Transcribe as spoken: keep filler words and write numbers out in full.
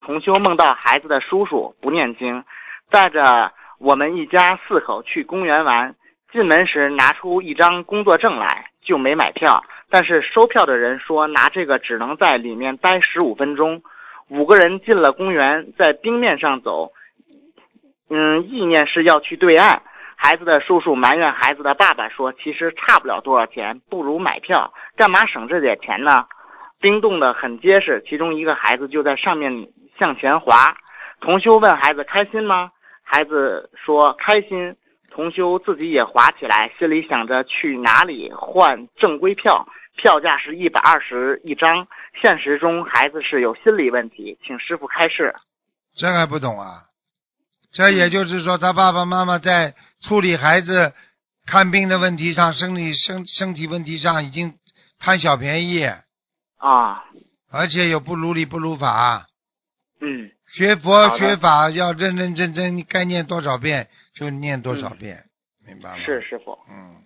同修梦到孩子的叔叔不念经，带着我们一家四口去公园玩，进门时拿出一张工作证来，就没买票，但是收票的人说拿这个只能在里面待十五分钟。五个人进了公园，在冰面上走，嗯，意念是要去对岸。孩子的叔叔埋怨孩子的爸爸说，其实差不了多少钱，不如买票，干嘛省这点钱呢？冰冻得很结实，其中一个孩子就在上面向前滑。同修问孩子开心吗？孩子说开心。同修自己也滑起来，心里想着去哪里换正规票，票价是一百二十一张。现实中孩子是有心理问题，请师父开示。 这还不懂啊？这也就是说他爸爸妈妈在处理孩子看病的问题上，生理身身体问题上已经贪小便宜啊， 而且有不如理不如法。 嗯， 学佛好的学法要认认真真，你该念多少遍就念多少遍，明白吗？ 是师父。 嗯，